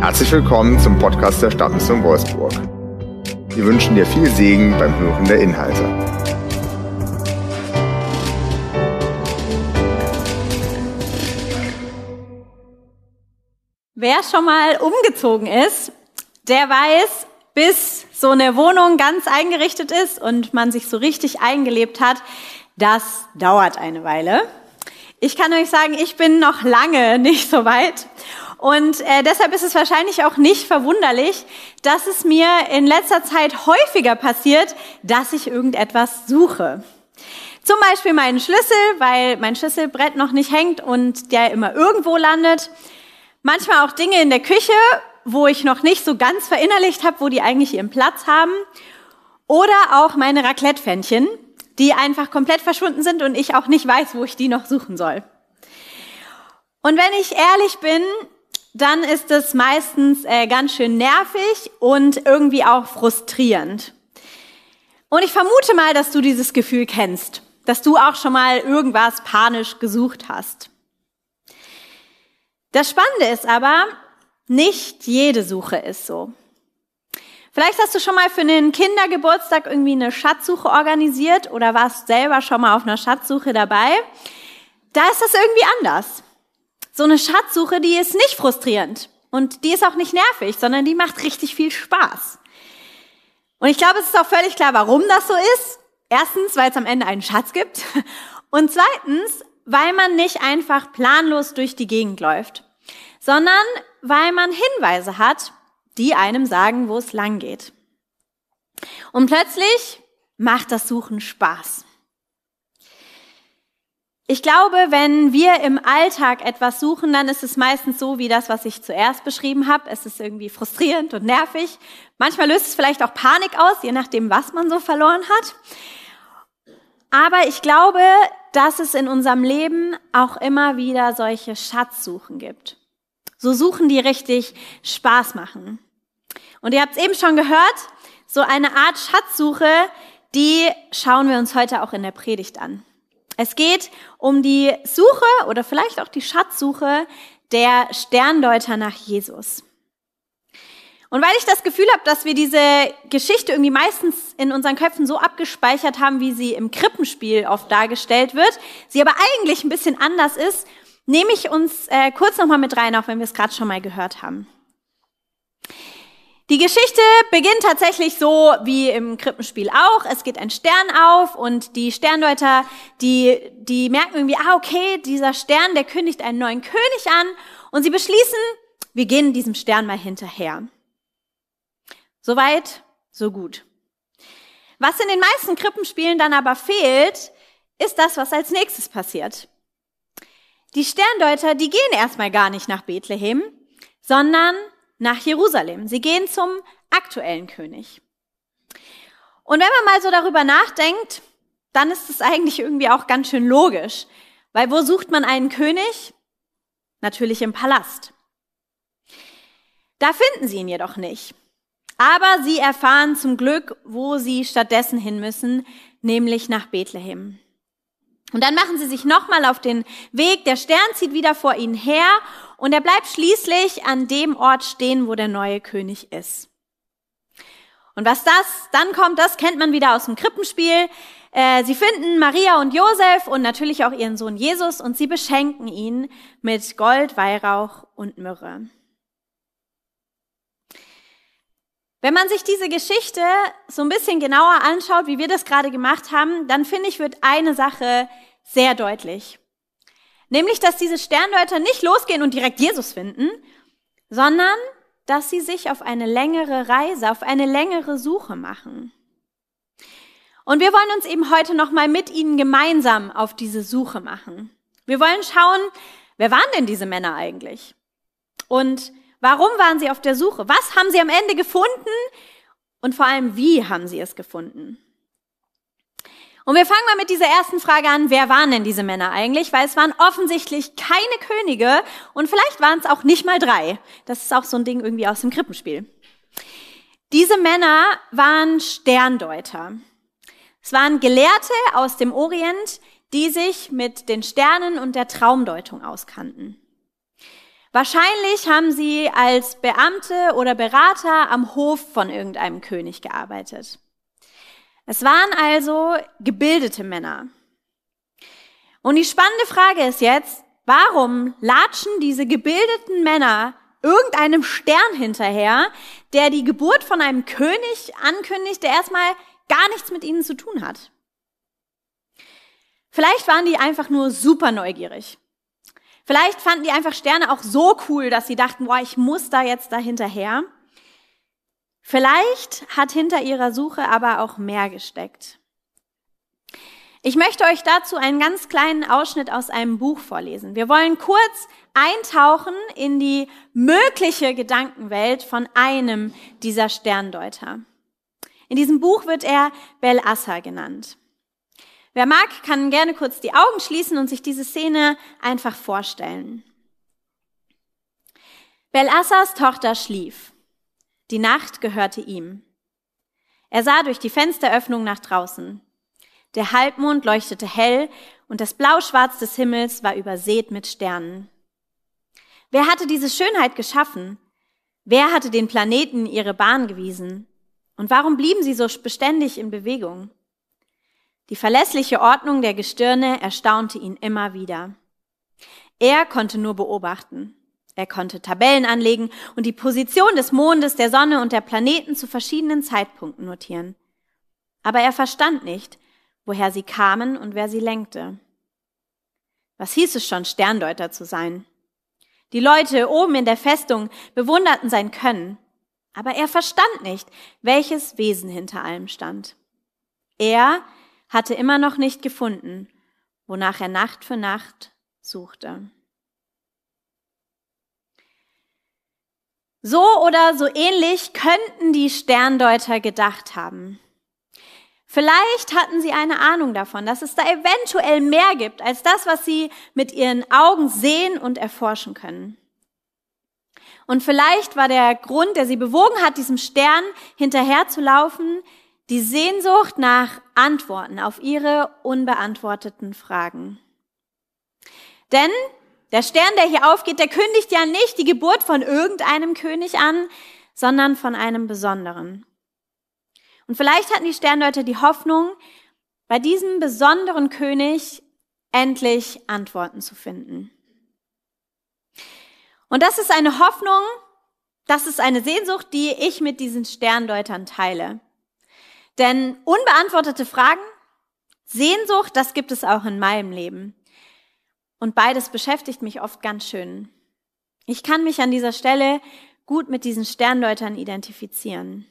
Herzlich willkommen zum Podcast der Stadtmission Wolfsburg. Wir wünschen dir viel Segen beim Hören der Inhalte. Wer schon mal umgezogen ist, der weiß, bis so eine Wohnung ganz eingerichtet ist und man sich so richtig eingelebt hat, das dauert eine Weile. Ich kann euch sagen, ich bin noch lange nicht so weit. Und deshalb ist es wahrscheinlich auch nicht verwunderlich, dass es mir in letzter Zeit häufiger passiert, dass ich irgendetwas suche. Zum Beispiel meinen Schlüssel, weil mein Schlüsselbrett noch nicht hängt und der immer irgendwo landet. Manchmal auch Dinge in der Küche, wo ich noch nicht so ganz verinnerlicht habe, wo die eigentlich ihren Platz haben. Oder auch meine Raclette-Pfännchen, die einfach komplett verschwunden sind und ich auch nicht weiß, wo ich die noch suchen soll. Und wenn ich ehrlich bin, dann ist es meistens ganz schön nervig und irgendwie auch frustrierend. Und ich vermute mal, dass du dieses Gefühl kennst, dass du auch schon mal irgendwas panisch gesucht hast. Das Spannende ist aber, nicht jede Suche ist so. Vielleicht hast du schon mal für einen Kindergeburtstag irgendwie eine Schatzsuche organisiert oder warst selber schon mal auf einer Schatzsuche dabei. Da ist das irgendwie anders. So eine Schatzsuche, die ist nicht frustrierend und die ist auch nicht nervig, sondern die macht richtig viel Spaß. Und ich glaube, es ist auch völlig klar, warum das so ist. Erstens, weil es am Ende einen Schatz gibt und zweitens, weil man nicht einfach planlos durch die Gegend läuft, sondern weil man Hinweise hat, die einem sagen, wo es lang geht. Und plötzlich macht das Suchen Spaß. Ich glaube, wenn wir im Alltag etwas suchen, dann ist es meistens so wie das, was ich zuerst beschrieben habe. Es ist irgendwie frustrierend und nervig. Manchmal löst es vielleicht auch Panik aus, je nachdem, was man so verloren hat. Aber ich glaube, dass es in unserem Leben auch immer wieder solche Schatzsuchen gibt. So Suchen, die richtig Spaß machen. Und ihr habt es eben schon gehört, so eine Art Schatzsuche, die schauen wir uns heute auch in der Predigt an. Es geht um die Suche oder vielleicht auch die Schatzsuche der Sterndeuter nach Jesus. Und weil ich das Gefühl habe, dass wir diese Geschichte irgendwie meistens in unseren Köpfen so abgespeichert haben, wie sie im Krippenspiel oft dargestellt wird, sie aber eigentlich ein bisschen anders ist, nehme ich uns kurz nochmal mit rein, auch wenn wir es gerade schon mal gehört haben. Die Geschichte beginnt tatsächlich so wie im Krippenspiel auch. Es geht ein Stern auf und die Sterndeuter, die merken irgendwie, okay, dieser Stern, der kündigt einen neuen König an und sie beschließen, wir gehen diesem Stern mal hinterher. Soweit, so gut. Was in den meisten Krippenspielen dann aber fehlt, ist das, was als nächstes passiert. Die Sterndeuter, die gehen erstmal gar nicht nach Bethlehem, sondern nach Jerusalem. Sie gehen zum aktuellen König. Und wenn man mal so darüber nachdenkt, dann ist es eigentlich irgendwie auch ganz schön logisch. Weil wo sucht man einen König? Natürlich im Palast. Da finden sie ihn jedoch nicht. Aber sie erfahren zum Glück, wo sie stattdessen hin müssen, nämlich nach Bethlehem. Und dann machen sie sich nochmal auf den Weg, der Stern zieht wieder vor ihnen her und er bleibt schließlich an dem Ort stehen, wo der neue König ist. Und was das dann kommt, das kennt man wieder aus dem Krippenspiel. Sie finden Maria und Josef und natürlich auch ihren Sohn Jesus und sie beschenken ihn mit Gold, Weihrauch und Myrrhe. Wenn man sich diese Geschichte so ein bisschen genauer anschaut, wie wir das gerade gemacht haben, dann finde ich, wird eine Sache sehr deutlich. Nämlich, dass diese Sterndeuter nicht losgehen und direkt Jesus finden, sondern dass sie sich auf eine längere Reise, auf eine längere Suche machen. Und wir wollen uns eben heute nochmal mit ihnen gemeinsam auf diese Suche machen. Wir wollen schauen, wer waren denn diese Männer eigentlich? Und warum waren sie auf der Suche? Was haben sie am Ende gefunden? Und vor allem, wie haben sie es gefunden? Und wir fangen mal mit dieser ersten Frage an, wer waren denn diese Männer eigentlich? Weil es waren offensichtlich keine Könige und vielleicht waren es auch nicht mal 3. Das ist auch so ein Ding irgendwie aus dem Krippenspiel. Diese Männer waren Sterndeuter. Es waren Gelehrte aus dem Orient, die sich mit den Sternen und der Traumdeutung auskannten. Wahrscheinlich haben sie als Beamte oder Berater am Hof von irgendeinem König gearbeitet. Es waren also gebildete Männer. Und die spannende Frage ist jetzt, warum latschen diese gebildeten Männer irgendeinem Stern hinterher, der die Geburt von einem König ankündigt, der erstmal gar nichts mit ihnen zu tun hat? Vielleicht waren die einfach nur super neugierig. Vielleicht fanden die einfach Sterne auch so cool, dass sie dachten, boah, ich muss da jetzt da hinterher. Vielleicht hat hinter ihrer Suche aber auch mehr gesteckt. Ich möchte euch dazu einen ganz kleinen Ausschnitt aus einem Buch vorlesen. Wir wollen kurz eintauchen in die mögliche Gedankenwelt von einem dieser Sterndeuter. In diesem Buch wird er Bel-Assar genannt. Wer mag, kann gerne kurz die Augen schließen und sich diese Szene einfach vorstellen. Bel-Assars Tochter schlief. Die Nacht gehörte ihm. Er sah durch die Fensteröffnung nach draußen. Der Halbmond leuchtete hell und das Blauschwarz des Himmels war übersät mit Sternen. Wer hatte diese Schönheit geschaffen? Wer hatte den Planeten ihre Bahn gewiesen? Und warum blieben sie so beständig in Bewegung? Die verlässliche Ordnung der Gestirne erstaunte ihn immer wieder. Er konnte nur beobachten. Er konnte Tabellen anlegen und die Position des Mondes, der Sonne und der Planeten zu verschiedenen Zeitpunkten notieren. Aber er verstand nicht, woher sie kamen und wer sie lenkte. Was hieß es schon, Sterndeuter zu sein? Die Leute oben in der Festung bewunderten sein Können, aber er verstand nicht, welches Wesen hinter allem stand. Er hatte immer noch nicht gefunden, wonach er Nacht für Nacht suchte. So oder so ähnlich könnten die Sterndeuter gedacht haben. Vielleicht hatten sie eine Ahnung davon, dass es da eventuell mehr gibt als das, was sie mit ihren Augen sehen und erforschen können. Und vielleicht war der Grund, der sie bewogen hat, diesem Stern hinterherzulaufen, die Sehnsucht nach Antworten auf ihre unbeantworteten Fragen. Denn der Stern, der hier aufgeht, der kündigt ja nicht die Geburt von irgendeinem König an, sondern von einem besonderen. Und vielleicht hatten die Sterndeuter die Hoffnung, bei diesem besonderen König endlich Antworten zu finden. Und das ist eine Hoffnung, das ist eine Sehnsucht, die ich mit diesen Sterndeutern teile. Denn unbeantwortete Fragen, Sehnsucht, das gibt es auch in meinem Leben. Und beides beschäftigt mich oft ganz schön. Ich kann mich an dieser Stelle gut mit diesen Sterndeutern identifizieren.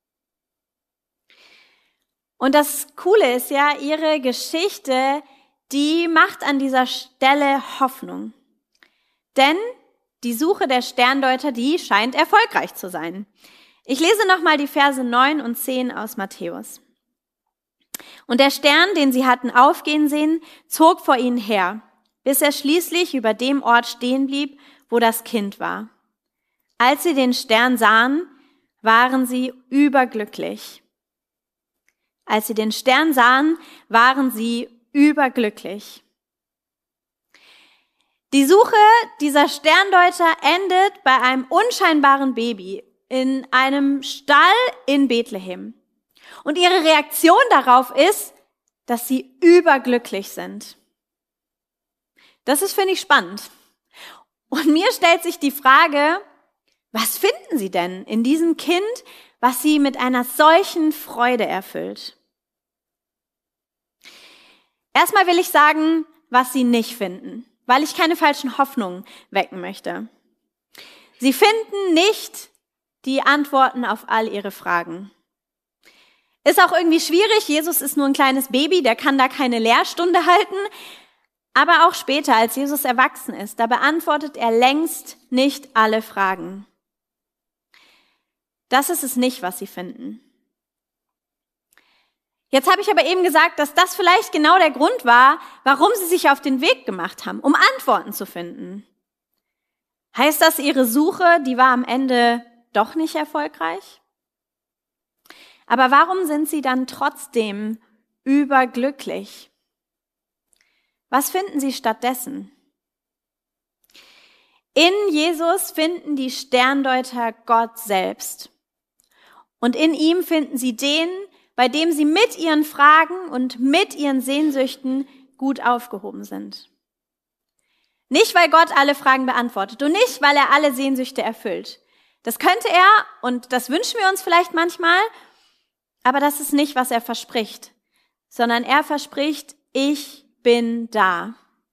Und das Coole ist ja, ihre Geschichte, die macht an dieser Stelle Hoffnung. Denn die Suche der Sterndeuter, die scheint erfolgreich zu sein. Ich lese nochmal die Verse 9 und 10 aus Matthäus. Und der Stern, den sie hatten aufgehen sehen, zog vor ihnen her, bis er schließlich über dem Ort stehen blieb, wo das Kind war. Als sie den Stern sahen, waren sie überglücklich. Als sie den Stern sahen, waren sie überglücklich. Die Suche dieser Sterndeuter endet bei einem unscheinbaren Baby in einem Stall in Bethlehem. Und ihre Reaktion darauf ist, dass sie überglücklich sind. Das ist, finde ich, spannend. Und mir stellt sich die Frage, was finden sie denn in diesem Kind, was sie mit einer solchen Freude erfüllt? Erstmal will ich sagen, was sie nicht finden, weil ich keine falschen Hoffnungen wecken möchte. Sie finden nicht die Antworten auf all ihre Fragen. Ist auch irgendwie schwierig, Jesus ist nur ein kleines Baby, der kann da keine Lehrstunde halten. Aber auch später, als Jesus erwachsen ist, da beantwortet er längst nicht alle Fragen. Das ist es nicht, was sie finden. Jetzt habe ich aber eben gesagt, dass das vielleicht genau der Grund war, warum sie sich auf den Weg gemacht haben, um Antworten zu finden. Heißt das, ihre Suche, die war am Ende doch nicht erfolgreich? Aber warum sind sie dann trotzdem überglücklich? Was finden sie stattdessen? In Jesus finden die Sterndeuter Gott selbst. Und in ihm finden sie den, bei dem sie mit ihren Fragen und mit ihren Sehnsüchten gut aufgehoben sind. Nicht, weil Gott alle Fragen beantwortet und nicht, weil er alle Sehnsüchte erfüllt. Das könnte er und das wünschen wir uns vielleicht manchmal, aber das ist nicht, was er verspricht, sondern er verspricht, ich bin da.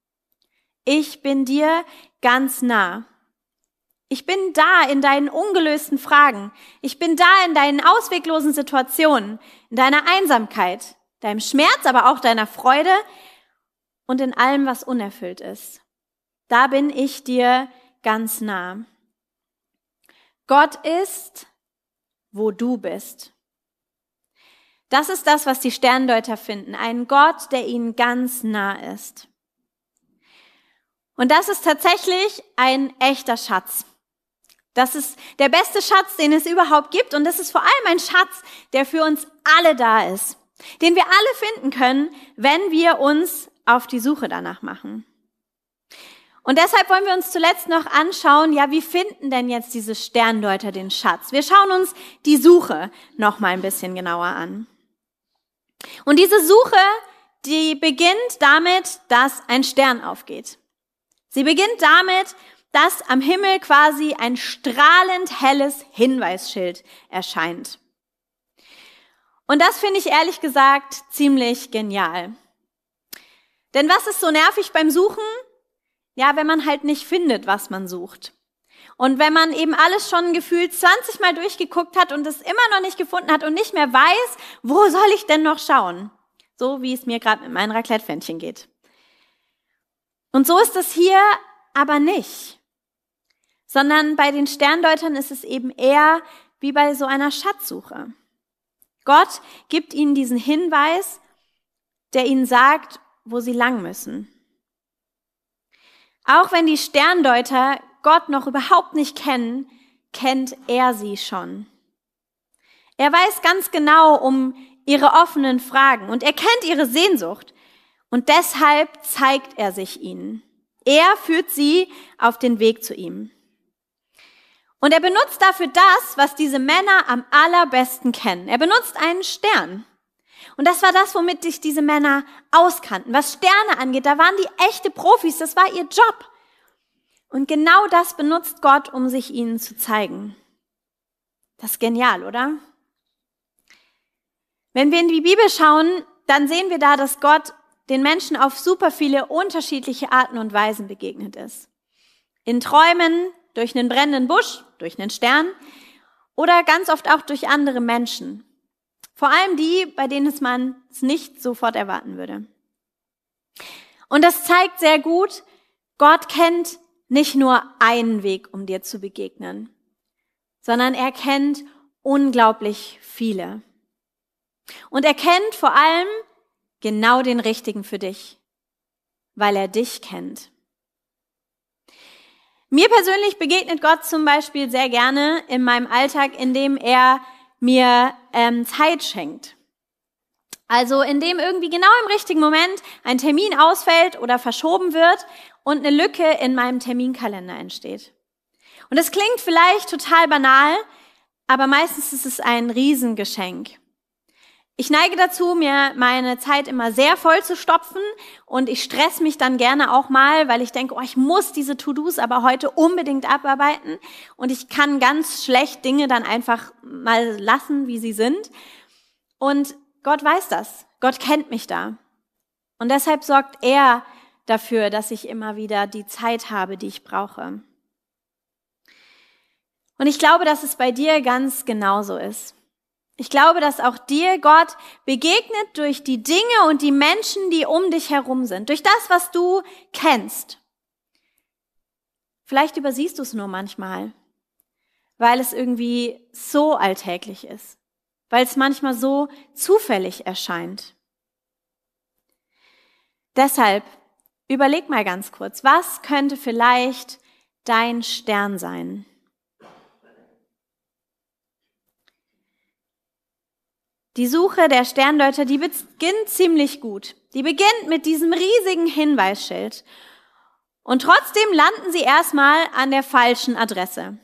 Ich bin dir ganz nah. Ich bin da in deinen ungelösten Fragen. Ich bin da in deinen ausweglosen Situationen, in deiner Einsamkeit, deinem Schmerz, aber auch deiner Freude und in allem, was unerfüllt ist. Da bin ich dir ganz nah. Gott ist, wo du bist. Das ist das, was die Sterndeuter finden. Einen Gott, der ihnen ganz nah ist. Und das ist tatsächlich ein echter Schatz. Das ist der beste Schatz, den es überhaupt gibt. Und das ist vor allem ein Schatz, der für uns alle da ist. Den wir alle finden können, wenn wir uns auf die Suche danach machen. Und deshalb wollen wir uns zuletzt noch anschauen, ja, wie finden denn jetzt diese Sterndeuter den Schatz? Wir schauen uns die Suche noch mal ein bisschen genauer an. Und diese Suche, die beginnt damit, dass ein Stern aufgeht. Sie beginnt damit, dass am Himmel quasi ein strahlend helles Hinweisschild erscheint. Und das finde ich ehrlich gesagt ziemlich genial. Denn was ist so nervig beim Suchen? Ja, wenn man halt nicht findet, was man sucht. Und wenn man eben alles schon gefühlt 20 Mal durchgeguckt hat und es immer noch nicht gefunden hat und nicht mehr weiß, wo soll ich denn noch schauen? So wie es mir gerade mit meinen Raclette-Pfännchen geht. Und so ist es hier aber nicht. Sondern bei den Sterndeutern ist es eben eher wie bei so einer Schatzsuche. Gott gibt ihnen diesen Hinweis, der ihnen sagt, wo sie lang müssen. Auch wenn die Sterndeuter Gott noch überhaupt nicht kennen, kennt er sie schon. Er weiß ganz genau um ihre offenen Fragen und er kennt ihre Sehnsucht und deshalb zeigt er sich ihnen. Er führt sie auf den Weg zu ihm. Und er benutzt dafür das, was diese Männer am allerbesten kennen. Er benutzt einen Stern. Und das war das, womit sich diese Männer auskannten. Was Sterne angeht, da waren die echte Profis, das war ihr Job. Und genau das benutzt Gott, um sich ihnen zu zeigen. Das ist genial, oder? Wenn wir in die Bibel schauen, dann sehen wir da, dass Gott den Menschen auf super viele unterschiedliche Arten und Weisen begegnet ist. In Träumen, durch einen brennenden Busch, durch einen Stern oder ganz oft auch durch andere Menschen. Vor allem die, bei denen man es nicht sofort erwarten würde. Und das zeigt sehr gut, Gott kennt nicht nur einen Weg, um dir zu begegnen, sondern er kennt unglaublich viele. Und er kennt vor allem genau den Richtigen für dich, weil er dich kennt. Mir persönlich begegnet Gott zum Beispiel sehr gerne in meinem Alltag, indem er mir Zeit schenkt. Also indem irgendwie genau im richtigen Moment ein Termin ausfällt oder verschoben wird und eine Lücke in meinem Terminkalender entsteht. Und das klingt vielleicht total banal, aber meistens ist es ein Riesengeschenk. Ich neige dazu, mir meine Zeit immer sehr voll zu stopfen und ich stress mich dann gerne auch mal, weil ich denke, ich muss diese To-Dos aber heute unbedingt abarbeiten und ich kann ganz schlecht Dinge dann einfach mal lassen, wie sie sind. Und Gott weiß das. Gott kennt mich da. Und deshalb sorgt er dafür, dass ich immer wieder die Zeit habe, die ich brauche. Und ich glaube, dass es bei dir ganz genauso ist. Ich glaube, dass auch dir Gott begegnet durch die Dinge und die Menschen, die um dich herum sind, durch das, was du kennst. Vielleicht übersiehst du es nur manchmal, weil es irgendwie so alltäglich ist, weil es manchmal so zufällig erscheint. Deshalb überleg mal ganz kurz, was könnte vielleicht dein Stern sein? Die Suche der Sterndeuter, die beginnt ziemlich gut. Die beginnt mit diesem riesigen Hinweisschild. Und trotzdem landen sie erstmal an der falschen Adresse,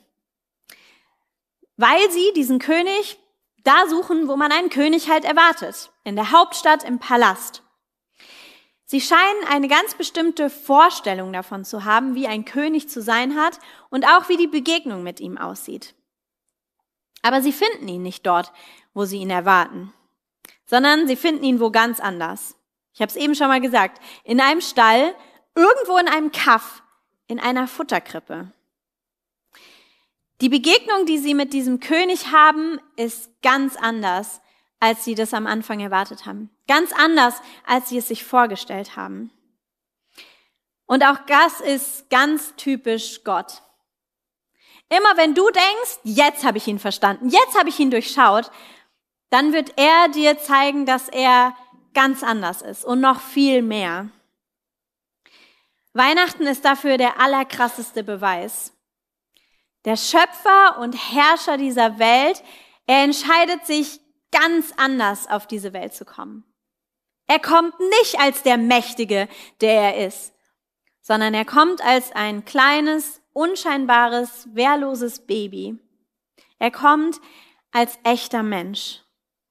weil sie diesen König da suchen, wo man einen König halt erwartet, in der Hauptstadt, im Palast. Sie scheinen eine ganz bestimmte Vorstellung davon zu haben, wie ein König zu sein hat und auch wie die Begegnung mit ihm aussieht. Aber sie finden ihn nicht dort, wo sie ihn erwarten, sondern sie finden ihn wo ganz anders. Ich habe es eben schon mal gesagt, in einem Stall, irgendwo in einem Kaff, in einer Futterkrippe. Die Begegnung, die sie mit diesem König haben, ist ganz anders, als sie das am Anfang erwartet haben. Ganz anders, als sie es sich vorgestellt haben. Und auch das ist ganz typisch Gott. Immer wenn du denkst, jetzt habe ich ihn verstanden, jetzt habe ich ihn durchschaut, dann wird er dir zeigen, dass er ganz anders ist und noch viel mehr. Weihnachten ist dafür der allerkrasseste Beweis. Der Schöpfer und Herrscher dieser Welt, er entscheidet sich ganz anders auf diese Welt zu kommen. Er kommt nicht als der Mächtige, der er ist, sondern er kommt als ein kleines, unscheinbares, wehrloses Baby. Er kommt als echter Mensch.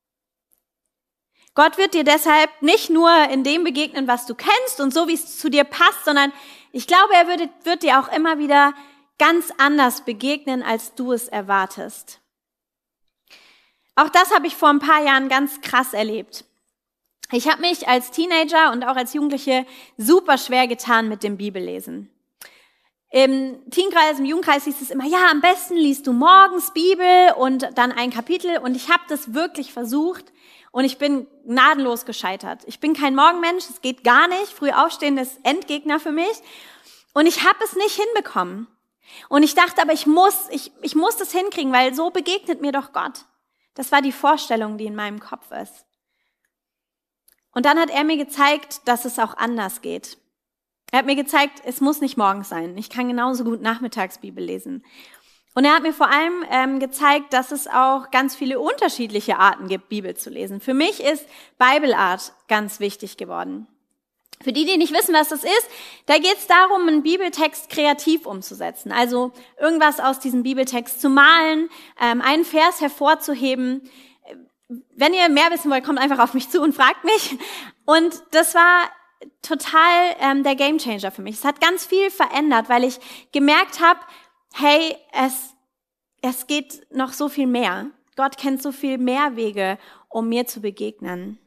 Gott wird dir deshalb nicht nur in dem begegnen, was du kennst und so, wie es zu dir passt, sondern ich glaube, er wird dir auch immer wieder ganz anders begegnen, als du es erwartest. Auch das habe ich vor ein paar Jahren ganz krass erlebt. Ich habe mich als Teenager und auch als Jugendliche super schwer getan mit dem Bibellesen. Im Teenkreis, im Jugendkreis hieß es immer, ja, am besten liest du morgens Bibel und dann ein Kapitel. Und ich habe das wirklich versucht und ich bin gnadenlos gescheitert. Ich bin kein Morgenmensch, es geht gar nicht. Früh aufstehen ist Endgegner für mich. Und ich habe es nicht hinbekommen. Und ich dachte, aber ich muss das hinkriegen, weil so begegnet mir doch Gott. Das war die Vorstellung, die in meinem Kopf ist. Und dann hat er mir gezeigt, dass es auch anders geht. Er hat mir gezeigt, es muss nicht morgens sein. Ich kann genauso gut nachmittags Bibel lesen. Und er hat mir vor allem gezeigt, dass es auch ganz viele unterschiedliche Arten gibt, Bibel zu lesen. Für mich ist Bible Art ganz wichtig geworden. Für die nicht wissen, was das ist, da geht es darum, einen Bibeltext kreativ umzusetzen. Also irgendwas aus diesem Bibeltext zu malen, einen Vers hervorzuheben. Wenn ihr mehr wissen wollt, kommt einfach auf mich zu und fragt mich. Und das war total der Gamechanger für mich. Es hat ganz viel verändert, weil ich gemerkt habe, hey, es geht noch so viel mehr. Gott kennt so viel mehr Wege, um mir zu begegnen.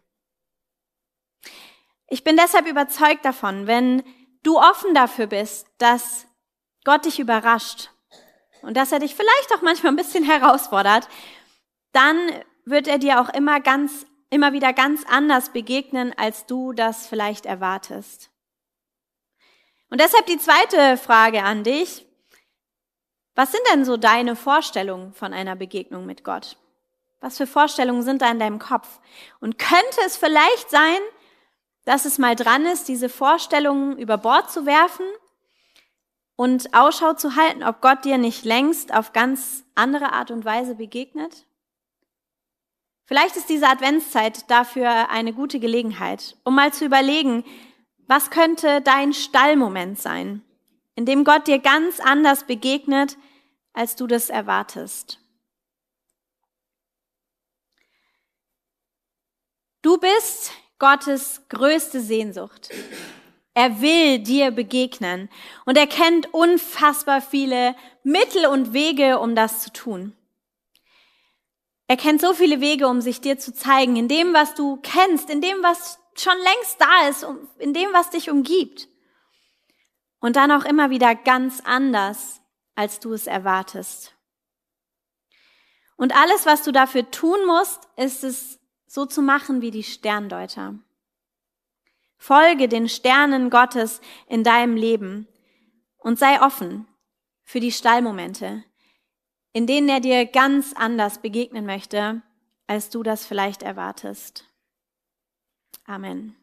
Ich bin deshalb überzeugt davon, wenn du offen dafür bist, dass Gott dich überrascht und dass er dich vielleicht auch manchmal ein bisschen herausfordert, dann wird er dir auch immer wieder ganz anders begegnen, als du das vielleicht erwartest. Und deshalb die zweite Frage an dich. Was sind denn so deine Vorstellungen von einer Begegnung mit Gott? Was für Vorstellungen sind da in deinem Kopf? Und könnte es vielleicht sein, dass es mal dran ist, diese Vorstellungen über Bord zu werfen und Ausschau zu halten, ob Gott dir nicht längst auf ganz andere Art und Weise begegnet? Vielleicht ist diese Adventszeit dafür eine gute Gelegenheit, um mal zu überlegen, was könnte dein Stallmoment sein, in dem Gott dir ganz anders begegnet, als du das erwartest. Du bist Gottes größte Sehnsucht. Er will dir begegnen und er kennt unfassbar viele Mittel und Wege, um das zu tun. Er kennt so viele Wege, um sich dir zu zeigen, in dem, was du kennst, in dem, was schon längst da ist, in dem, was dich umgibt. Und dann auch immer wieder ganz anders, als du es erwartest. Und alles, was du dafür tun musst, ist es so zu machen wie die Sterndeuter. Folge den Sternen Gottes in deinem Leben und sei offen für die Stallmomente, in denen er dir ganz anders begegnen möchte, als du das vielleicht erwartest. Amen.